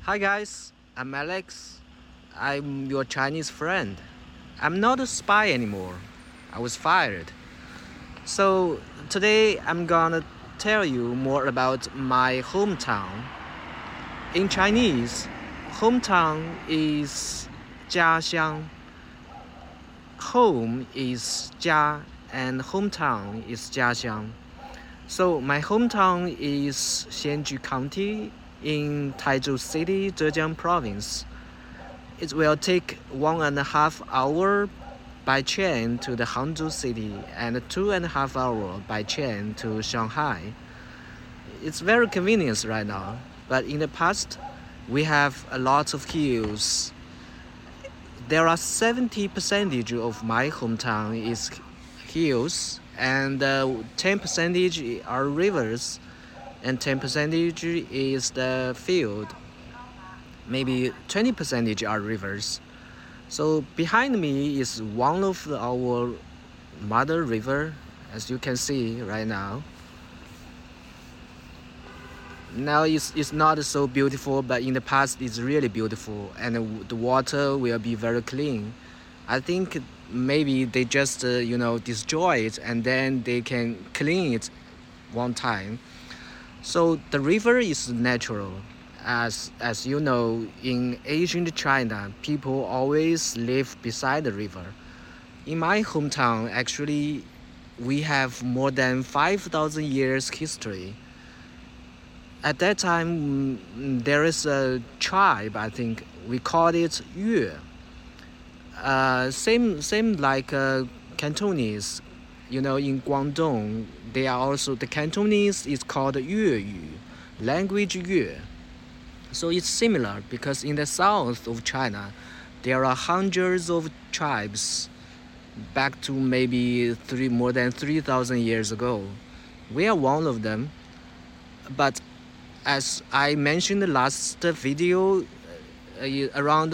Hi guys, I'm Alex. I'm your Chinese friend. I'm not a spy anymore. I was fired. So today I'm gonna tell you more about my hometown. In Chinese, hometown is 家乡. Home is 家 and hometown is 家乡. So my hometown is Xianju County in Taizhou City, Zhejiang Province. It will take 1.5 hours by train to the Hangzhou city and 2.5 hours by train to Shanghai. It's very convenient right now, but in the past, we have a lot of hills. There are 70% of my hometown is hills, and 10% are rivers, and 10% is the field. Maybe 20% are rivers. So behind me is one of our mother river, as you can see right now. Now it's not so beautiful, but in the past it's really beautiful, and the water will be very clean. I think maybe they just destroy it and then they can clean it one time. So the river is natural. As you know, in ancient China, people always live beside the river. In my hometown, actually, we have more than 5,000 years history. At that time, there is a tribe, I think, we called it Yue. Same like Cantonese. In Guangdong, they are also, the Cantonese is called Yueyu, language Yue. So it's similar because in the south of China, there are hundreds of tribes back to maybe more than 3,000 years ago. We are one of them. But as I mentioned in the last video, around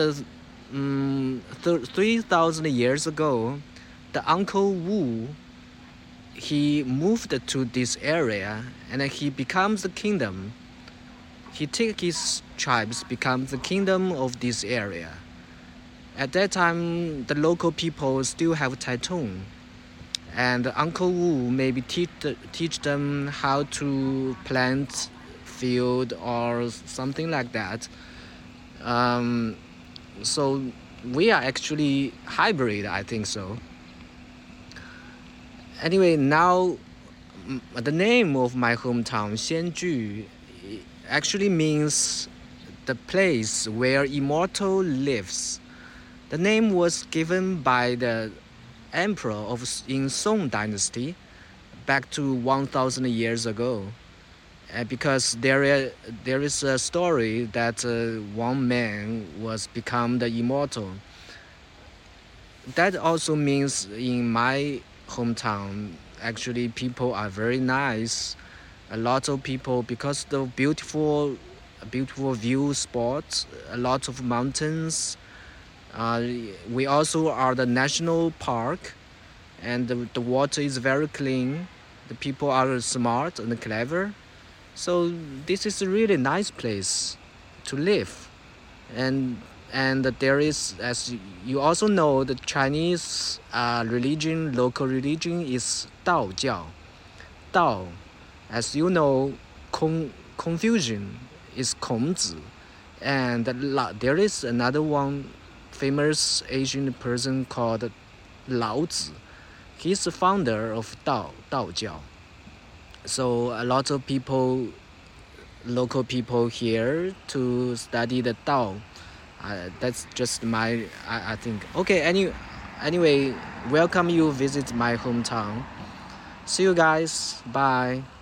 3,000 years ago, the Uncle Wu, he moved to this area and he becomes the kingdom. He takes his tribes, becomes the kingdom of this area. At that time, the local people still have Taitung, and Uncle Wu maybe teach them how to plant field or something like that. So we are actually hybrid, I think so. Anyway, now the name of my hometown, Xianju, actually means the place where immortal lives. The name was given by the emperor in Song Dynasty back to 1,000 years ago. Because there is a story that one man was become the immortal. That also means in my hometown, actually people are very nice. A lot of people, because the beautiful view spots, a lot of mountains. We also are the national park, and the water is very clean. The people are smart and clever. So this is a really nice place to live. And there is, as you also know, the Chinese local religion is Daojiao. Dao, as you know, Confucian is Kongzi, and there is another one famous Asian person called Laozi. He's the founder of Daojiao. So a lot of local people here to study the Dao. That's just I think. Okay, anyway, welcome you visit my hometown. See you guys. Bye.